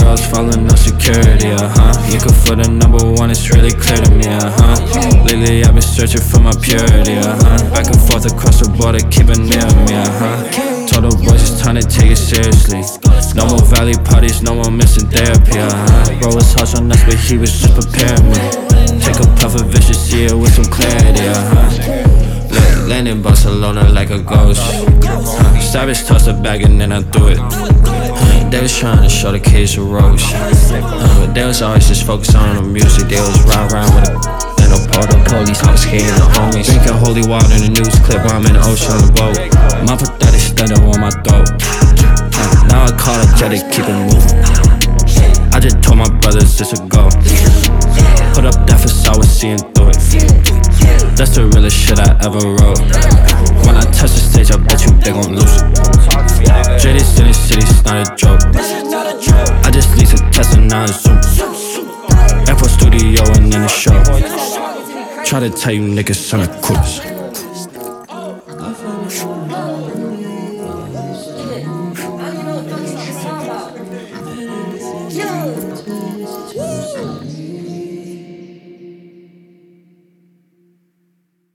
girls following no security, You can for the number one, it's really clear to me, Lately I've been searching for my purity, Back and forth across the border, keep it near me, Told the boys it's time to take it seriously. No more valley parties, no more missing therapy, Bro was harsh on us, but he was just preparing me. Take a puff of vicious, see it with some clarity, Land in Barcelona like a ghost, Savage tossed a bag and then I threw it. They was trying to show the kids a roast, but they was always just focused on the music. They was riding around with a and no part of police, I was scared of the homies. Drinking holy water in the news clip, I'm in the ocean on the boat. My pathetic stutter on my throat. Now I call it jet to keep it moving. I just told my brothers it's a go. Put up that facade, was seeing through it. That's the realest shit I ever wrote. When I touch the stage, I bet you they gon' lose it. JD's in the city, it's not a joke. I just leased a Tesla, now it's Zoom. Airport studio and in the show. Try to tell you niggas son of quits.